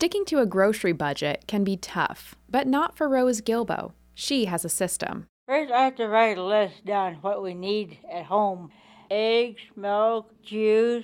Sticking to a grocery budget can be tough, but not for Rose Gilbo. She has a system. First, I have to write a list down what we need at home. Eggs, milk, juice,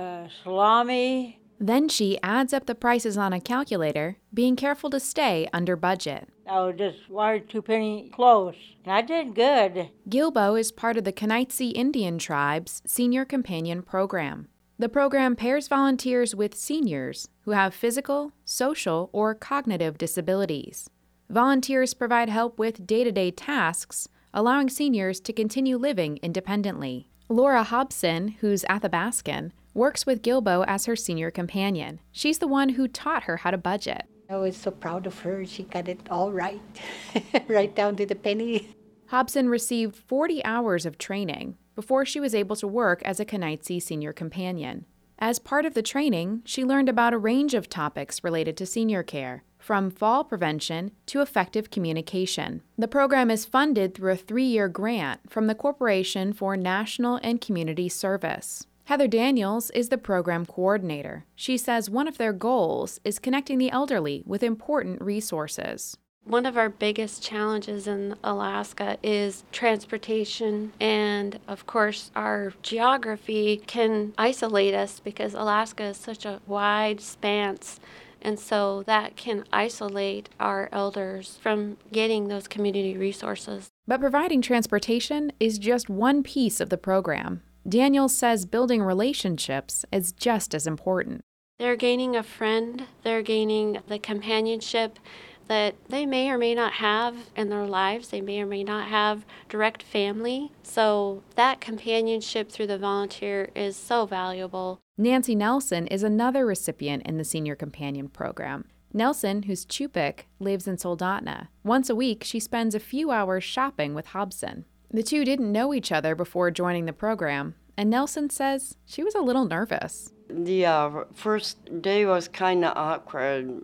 salami. Then she adds up the prices on a calculator, being careful to stay under budget. I was just 1 or 2 penny close, and I did good. Gilbo is part of the Kenaitze Indian Tribe's Senior Companion Program. The program pairs volunteers with seniors who have physical, social, or cognitive disabilities. Volunteers provide help with day-to-day tasks, allowing seniors to continue living independently. Laura Hobson, who's Athabascan, works with Gilbo as her senior companion. She's the one who taught her how to budget. I was so proud of her. She got it all right, right down to the penny. Hobson received 40 hours of training before she was able to work as a Kenaitze senior companion. As part of the training, she learned about a range of topics related to senior care, from fall prevention to effective communication. The program is funded through a 3-year grant from the Corporation for National and Community Service. Heather Daniels is the program coordinator. She says one of their goals is connecting the elderly with important resources. One of our biggest challenges in Alaska is transportation, and of course our geography can isolate us because Alaska is such a wide span, and so that can isolate our elders from getting those community resources. But providing transportation is just one piece of the program. Daniels says building relationships is just as important. They're gaining a friend, they're gaining the companionship that they may or may not have in their lives. They may or may not have direct family. So that companionship through the volunteer is so valuable. Nancy Nelson is another recipient in the Senior Companion Program. Nelson, who's Chupik, lives in Soldotna. Once a week, she spends a few hours shopping with Hobson. The two didn't know each other before joining the program, and Nelson says she was a little nervous. The first day was kind of awkward,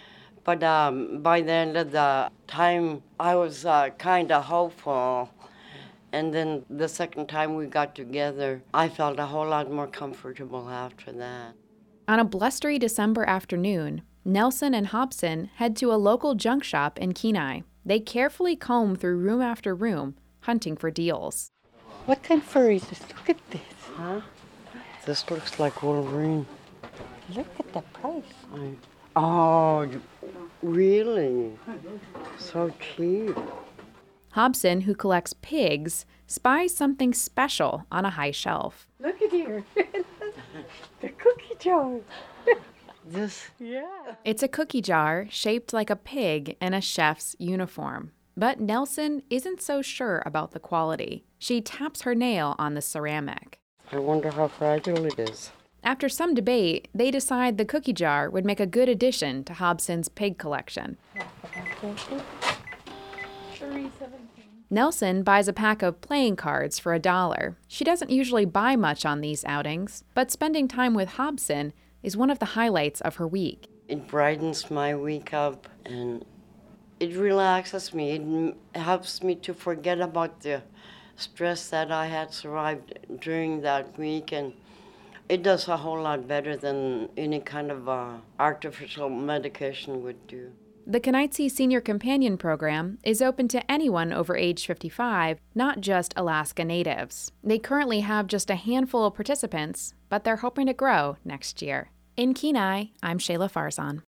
but by the end of the time, I was kind of hopeful. And then the second time we got together, I felt a whole lot more comfortable after that. On a blustery December afternoon, Nelson and Hobson head to a local junk shop in Kenai. They carefully comb through room after room, hunting for deals. What kind of fur is this? Look at this. Huh? This looks like Wolverine. Look at the price. Oh, really? So cheap. Hobson, who collects pigs, spies something special on a high shelf. Look at here. The cookie jar. This? Yeah. It's a cookie jar shaped like a pig in a chef's uniform. But Nelson isn't so sure about the quality. She taps her nail on the ceramic. I wonder how fragile it is. After some debate, they decide the cookie jar would make a good addition to Hobson's pig collection. Nelson buys a pack of playing cards for $1. She doesn't usually buy much on these outings, but spending time with Hobson is one of the highlights of her week. It brightens my week up and it relaxes me. It helps me to forget about the stress that I had survived during that week, and it does a whole lot better than any kind of artificial medication would do. The Kenaitze Senior Companion Program is open to anyone over age 55, not just Alaska Natives. They currently have just a handful of participants, but they're hoping to grow next year. In Kenai, I'm Shayla Farzan.